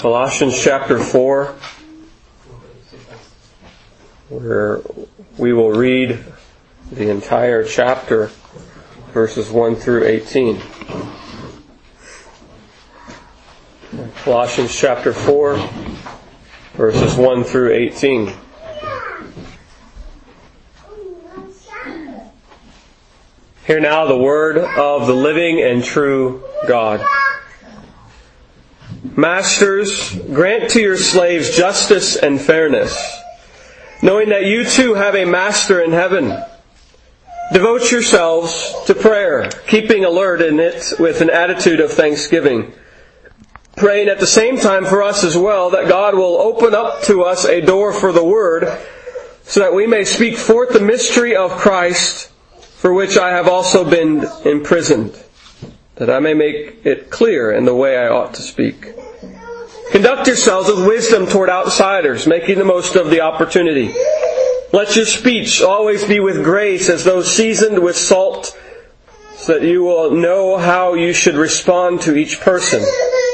Colossians chapter 4, where we will read the entire chapter, verses 1 through 18. Colossians chapter 4, verses 1 through 18. Hear now the word of the living and true God. Masters, grant to your slaves justice and fairness, knowing that you too have a master in heaven. Devote yourselves to prayer, keeping alert in it with an attitude of thanksgiving, praying at the same time for us as well, that God will open up to us a door for the word, so that we may speak forth the mystery of Christ, for which I have also been imprisoned, that I may make it clear in the way I ought to speak. Conduct yourselves with wisdom toward outsiders, making the most of the opportunity. Let your speech always be with grace, as though seasoned with salt, so that you will know how you should respond to each person.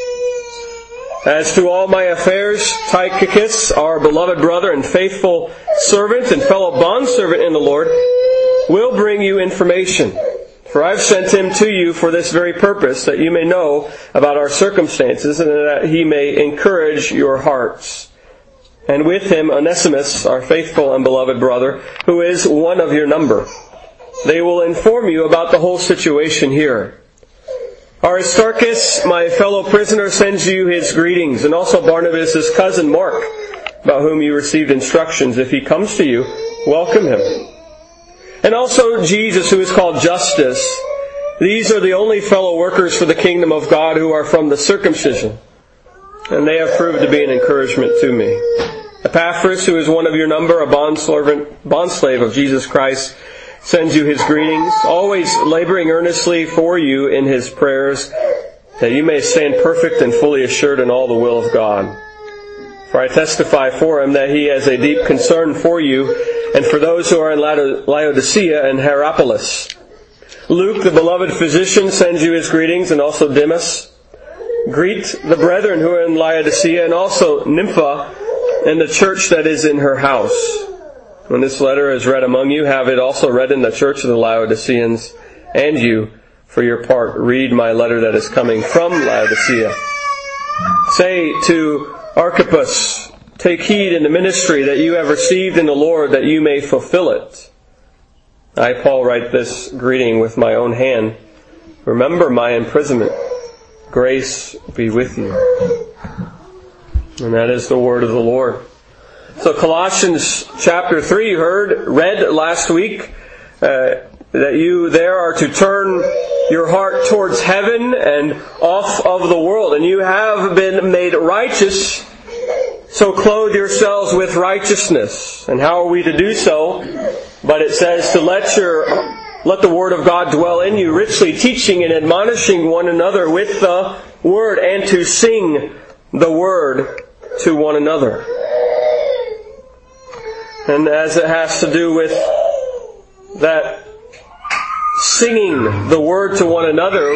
As to all my affairs, Tychicus, our beloved brother and faithful servant and fellow bondservant in the Lord, will bring you information. For I've sent him to you for this very purpose, that you may know about our circumstances, and that he may encourage your hearts. And with him Onesimus, our faithful and beloved brother, who is one of your number. They will inform you about the whole situation here. Aristarchus, my fellow prisoner, sends you his greetings, and also Barnabas, his cousin Mark, about whom you received instructions. If he comes to you, welcome him. And also Jesus, who is called Justus. These are the only fellow workers for the kingdom of God who are from the circumcision, and they have proved to be an encouragement to me. Epaphras, who is one of your number, a bondslave of Jesus Christ, sends you his greetings, always laboring earnestly for you in his prayers, that you may stand perfect and fully assured in all the will of God. For I testify for him that he has a deep concern for you and for those who are in Laodicea and Hierapolis. Luke, the beloved physician, sends you his greetings, and also Demas. Greet the brethren who are in Laodicea, and also Nympha and the church that is in her house. When this letter is read among you, have it also read in the church of the Laodiceans, and you, for your part, read my letter that is coming from Laodicea. Say to Archippus, take heed in the ministry that you have received in the Lord, that you may fulfill it. I, Paul, write this greeting with my own hand. Remember my imprisonment. Grace be with you. And that is the word of the Lord. So Colossians chapter 3, read last week, that you there are to turn your heart towards heaven and off of the world. And you have been made righteous, so clothe yourselves with righteousness. And how are we to do so? But it says to let the Word of God dwell in you, richly teaching and admonishing one another with the Word, and to sing the Word to one another. And as it has to do with that singing the Word to one another,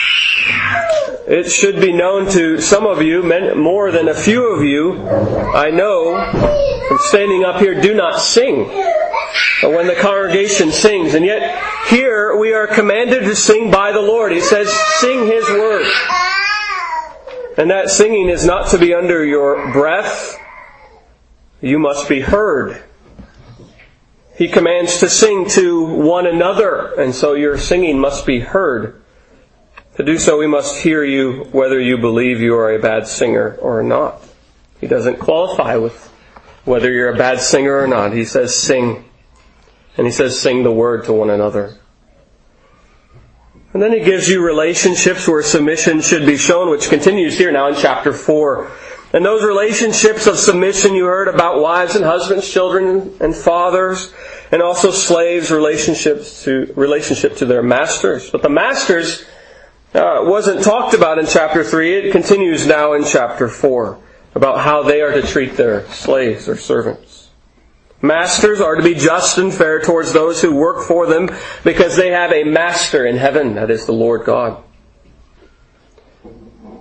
it should be known to some of you, more than a few of you, I know, from standing up here, do not sing when the congregation sings. And yet, here we are commanded to sing by the Lord. He says, sing His Word. And that singing is not to be under your breath. You must be heard. He commands to sing to one another, and so your singing must be heard. To do so, we must hear you whether you believe you are a bad singer or not. He doesn't qualify with whether you're a bad singer or not. He says sing. And he says sing the word to one another. And then he gives you relationships where submission should be shown, which continues here now in chapter 4. And those relationships of submission you heard about wives and husbands, children and fathers, and also slaves, relationship to their masters. But the masters wasn't talked about in chapter 3. It continues now in chapter 4 about how they are to treat their slaves or servants. Masters are to be just and fair towards those who work for them, because they have a master in heaven, that is the Lord God.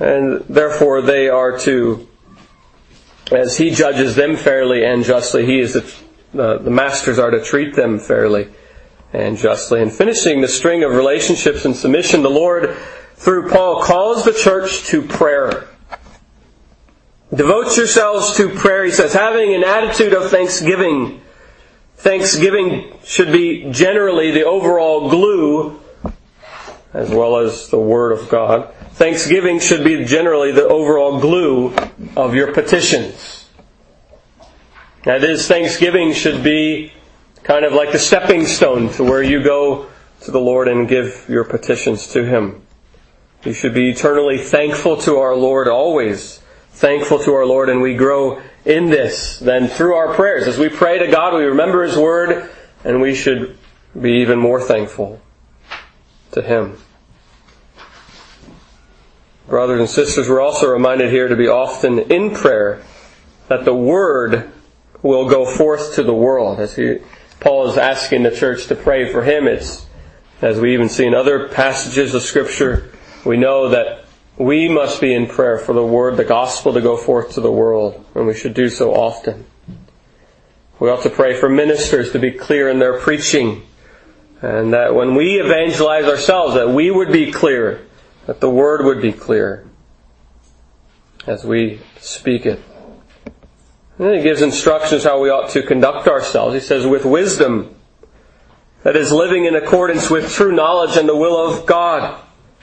And therefore they are to, as He judges them fairly and justly, the masters are to treat them fairly and justly. And finishing the string of relationships and submission, the Lord, through Paul, calls the church to prayer. Devote yourselves to prayer, he says, having an attitude of thanksgiving. Thanksgiving should be generally the overall glue, as well as the Word of God. Thanksgiving should be generally the overall glue of your petitions. That is, thanksgiving should be kind of like the stepping stone to where you go to the Lord and give your petitions to Him. You should be eternally thankful to our Lord, always thankful to our Lord, and we grow in this then through our prayers. As we pray to God, we remember His Word, and we should be even more thankful to Him. Brothers and sisters, we're also reminded here to be often in prayer, that the Word will go forth to the world. As Paul is asking the church to pray for him, it's, as we even see in other passages of Scripture, we know that we must be in prayer for the Word, the Gospel, to go forth to the world, and we should do so often. We ought to pray for ministers to be clear in their preaching, and that when we evangelize ourselves, that we would be clear, that the Word would be clear as we speak it. And then he gives instructions how we ought to conduct ourselves. He says, with wisdom, that is, living in accordance with true knowledge and the will of God.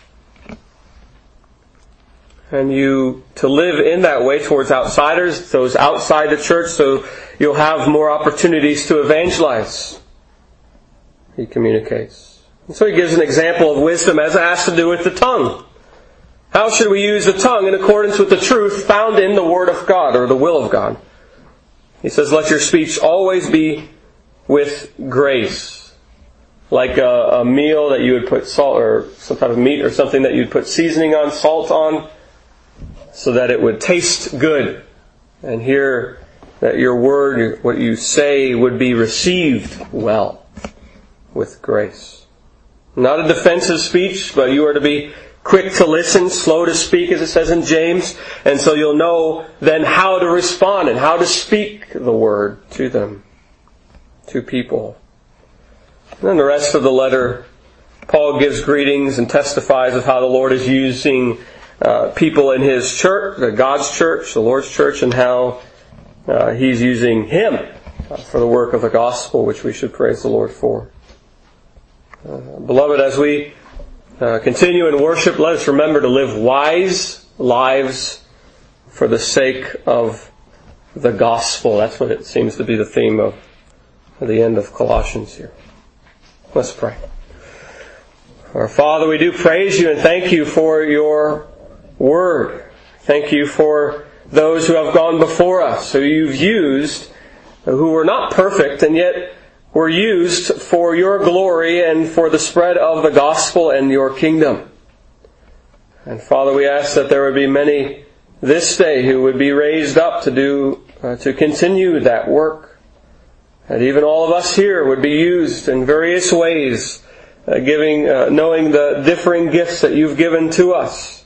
And you to live in that way towards outsiders, those outside the church, so you'll have more opportunities to evangelize, he communicates. And so he gives an example of wisdom as it has to do with the tongue. How should we use the tongue in accordance with the truth found in the Word of God, or the will of God? He says, let your speech always be with grace. Like a meal that you would put salt, or some type of meat or something that you'd put seasoning on, salt on, so that it would taste good. And hear that your word, what you say, would be received well with grace. Not a defensive speech, but you are to be quick to listen, slow to speak, as it says in James. And so you'll know then how to respond and how to speak the word to them, to people. And then the rest of the letter, Paul gives greetings and testifies of how the Lord is using people in His church, God's church, the Lord's church, and how He's using him for the work of the gospel, which we should praise the Lord for. Beloved, as we continue in worship, let us remember to live wise lives for the sake of the gospel. That's what it seems to be the theme of the end of Colossians here. Let's pray. Our Father, we do praise You and thank You for Your Word. Thank You for those who have gone before us, who You've used, who were not perfect and yet were used for Your glory and for the spread of the gospel and Your kingdom. And Father, we ask that there would be many this day who would be raised up to continue that work. And even all of us here would be used in various ways, knowing the differing gifts that You've given to us.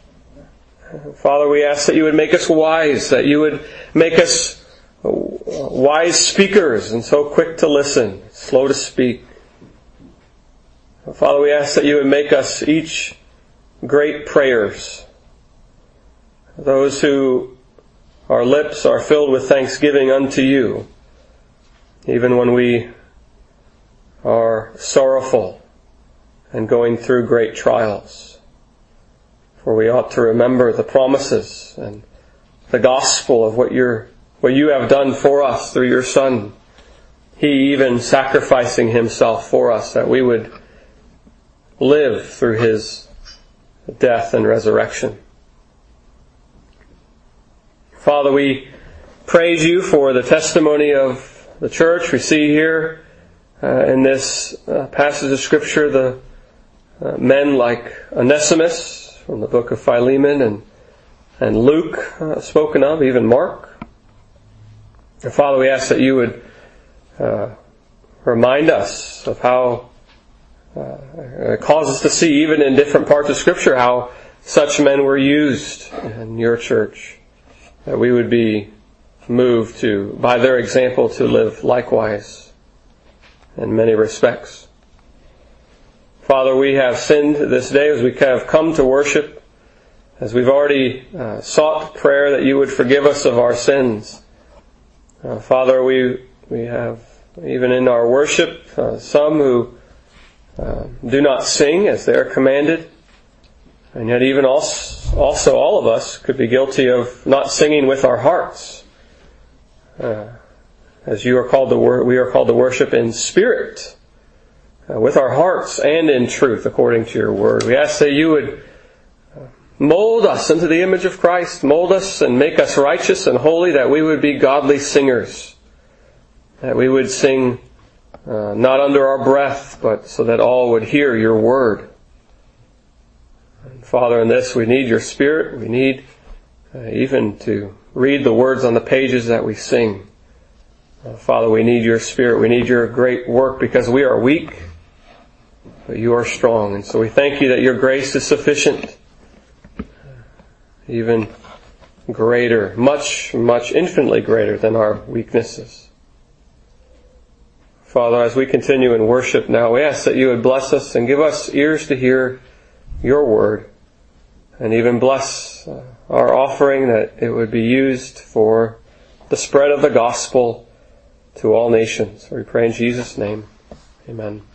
Father, we ask that You would make us wise, that You would make us wise speakers and so quick to listen, slow to speak. Father, we ask that You would make us each great prayers, those who our lips are filled with thanksgiving unto You, even when we are sorrowful and going through great trials. For we ought to remember the promises and the gospel of what You have done for us through Your Son. He even sacrificing Himself for us, that we would live through His death and resurrection. Father, we praise You for the testimony of the church. We see here in this passage of Scripture the men like Onesimus from the book of Philemon and Luke spoken of, even Mark. And Father, we ask that You would remind us of how, cause us to see even in different parts of Scripture how such men were used in your church, that we would be moved to, by their example, to live likewise in many respects. Father, we have sinned this day as we have come to worship, as we've already sought prayer that you would forgive us of our sins. Father, we have, even in our worship, some who do not sing as they are commanded. And yet even also all of us could be guilty of not singing with our hearts. As we are called to worship in spirit, with our hearts and in truth, according to your word. We ask that you would mold us into the image of Christ, mold us and make us righteous and holy, that we would be godly singers, that we would sing not under our breath, but so that all would hear your word. And Father, in this we need your Spirit. We need even to read the words on the pages that we sing. Father, we need your Spirit. We need your great work, because we are weak, but you are strong. And so we thank you that your grace is sufficient, even greater, much, much, infinitely greater than our weaknesses. Father, as we continue in worship now, we ask that you would bless us and give us ears to hear your word, and even bless our offering, that it would be used for the spread of the gospel to all nations. We pray in Jesus' name. Amen.